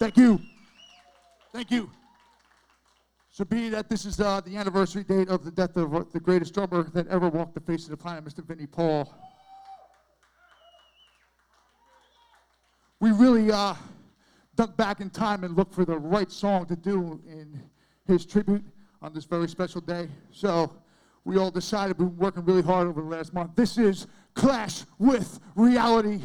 Thank you. Thank you. So being that this is the anniversary date of the death of the greatest drummer that ever walked the face of the planet, Mr. Vinnie Paul, we really dug back in time and looked for the right song to do in his tribute on this very special day. So we all decided, we've been working really hard over the last month. This is Clash with Reality.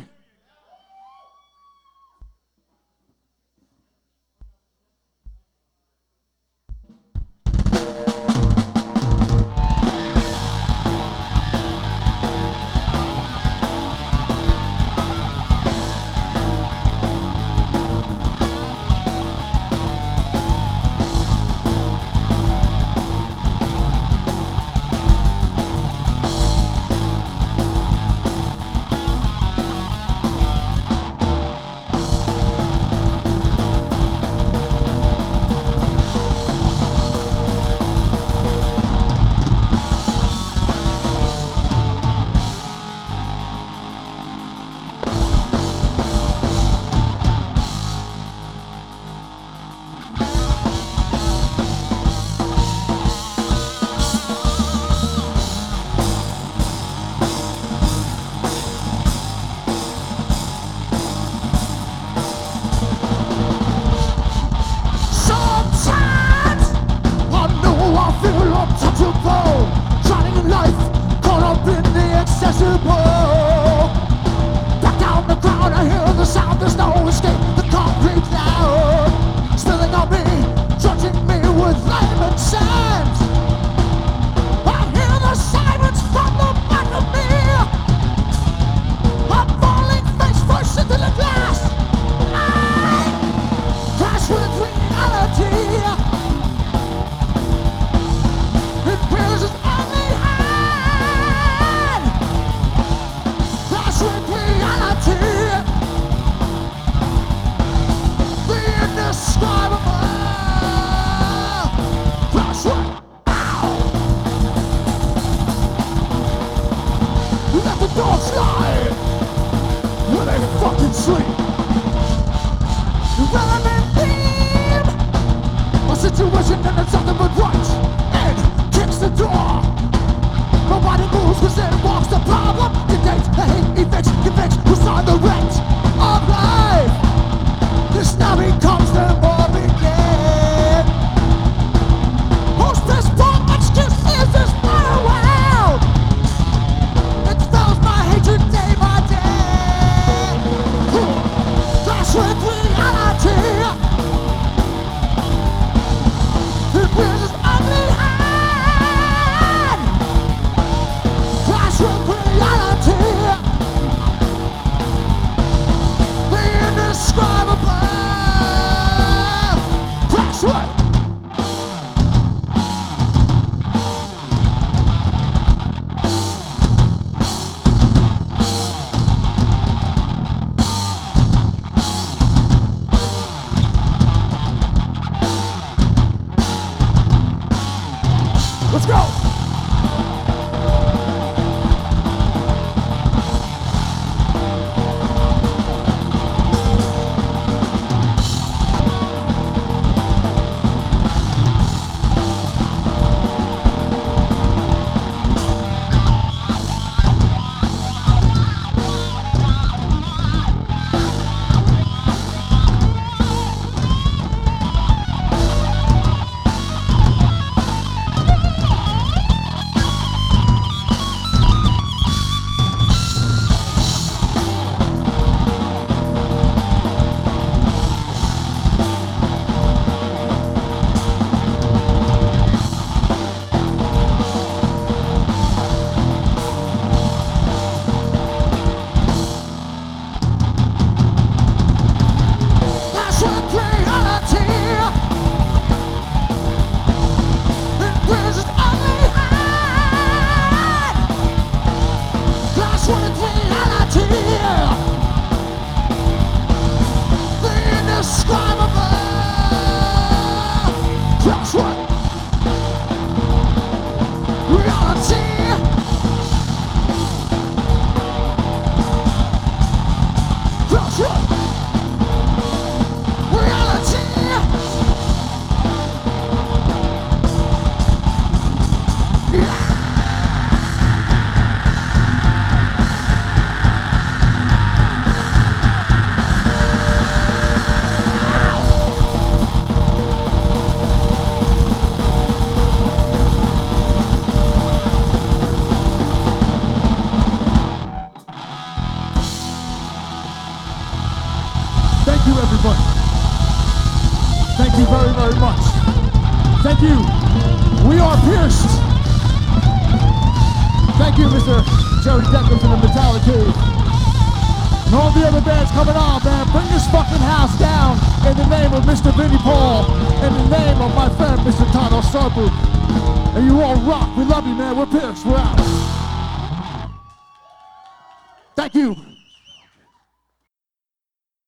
Thank you, everybody. Thank you very, very much. Thank you. We are Pierced. Thank you, Mr. Jerry Decker from the Metallic Cave. And all the other bands coming on, man. Bring this fucking house down in the name of Mr. Vinnie Paul, in the name of my friend, Mr. Tano Sarbu. And you all rock. We love you, man. We're Pierced. We're out. Thank you.